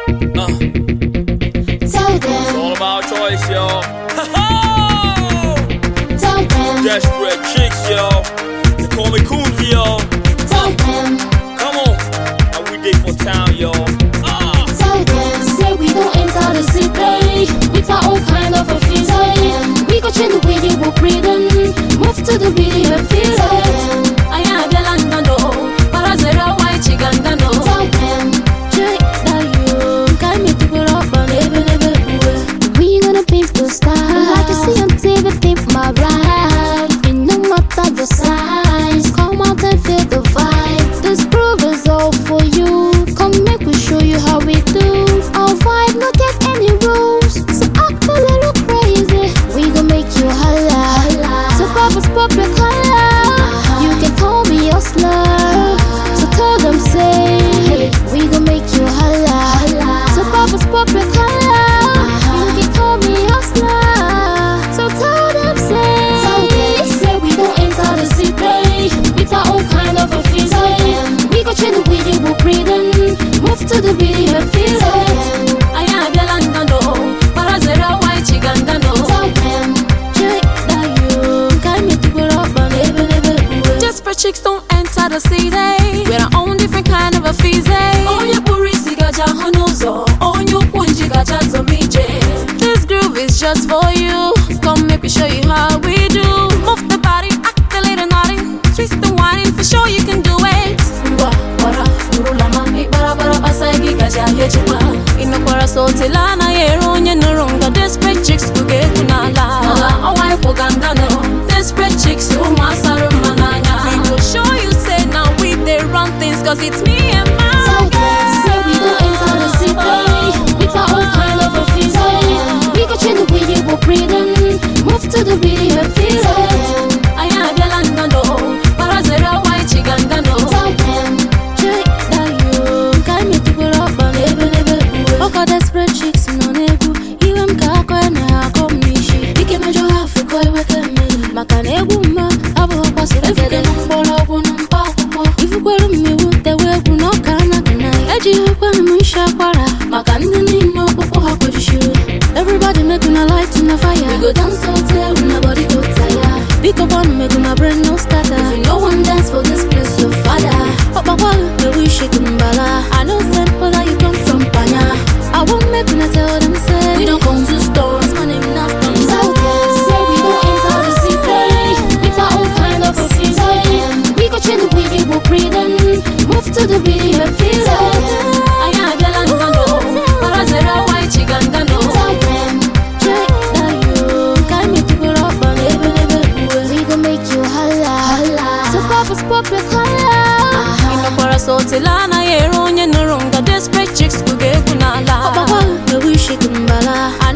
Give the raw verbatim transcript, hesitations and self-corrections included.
Tell them. It's all about choice, yo. Tell them. Desperate chicks, yo. They call me Coonzy, yo. Tell them. Come on, and we day for town, yo. Ah. Tell them. Say we don't enter the city with our own kind of a feeling. We go change the way you were breathing. Move to the beat you feel it. I am the London door. Parazera white chicken no. Tell them. Check that you can me to go up on every never do. We gonna pimp the style. Like you see on T V, pimp my ride. You know what type of size. Come out and feel the vibe. This groove is all for you. Come make we show you how we do. Our vibe not get any rules, so act a little crazy. We gon' make you holla, holla. So pop us pop your collar. You can call me a slur. So tell them say, hey, we gon' make you holla, holla. So pop us pop your collar. You can call me a slur. So tell them say, tell them say we gon' enter the city with our own kind of a feeling. We gon' change the way you were breathing. Move to the beat and feel it. I am the London door. Parazera white chicken no. Tell them. Check that you can me to go up on every never do. Desperate chicks don't enter the city. We're our own different kind of a feezy. On your puri sigaja honozo. On your punji gaja zomije. This groove is just for you. Come make me show you how we do. Move the body, act a little naughty. Twist the whining, for sure you can do it. Wa wara urulama ibara bara basagi gaja yechuma. Inokwara sotilana yeronye nurunga. Desperate chicks to get kunala. Nala awai poganga no. Desperate chicks who masaru mananya. We will show you say now we they run things cause it's me and my Tell them. Say we gon' enter the city with our own kind of a feeling. We gon' change the way you were breathing. Move to the beat and feel it. I am the London door. Parazera white chicken no. Tell them. Check that you can me to go up on every never do. Oko desperate chicks no nebu. Iwe mkako na komishi. Ike mejo hafu koi weke me. Makane eguma abo pasu legede. Mbola gunu mpako. Ifu kwelu miwu tewe guno kana kanai. Eji hukwa ni mwisha kwara. Makane nino upo hako jishu. Everybody make una light in the fire. We go dance all day, nobody go tired. Pick up on make una brain no scatter. If you no one dance for this place, your father. Papa wall, the we shake mbala. I know simple that you come from Panya. I won't make una tell them say we don't come to stores, my name not from Tell them. Say we gon' enter the city with our own kind of a feeling. We gon' change the way you were breathing. Move to the beat and feel it. I am the London door. Parazera white chicken no. Tell them. Check that you can me to go up on every never do. We gon' make you holla, holla. So pop us pop your collar. Inokwara sotilana yeronye nurunga. Desperate chicks to get kunala. Papa wall, the we shake mbala.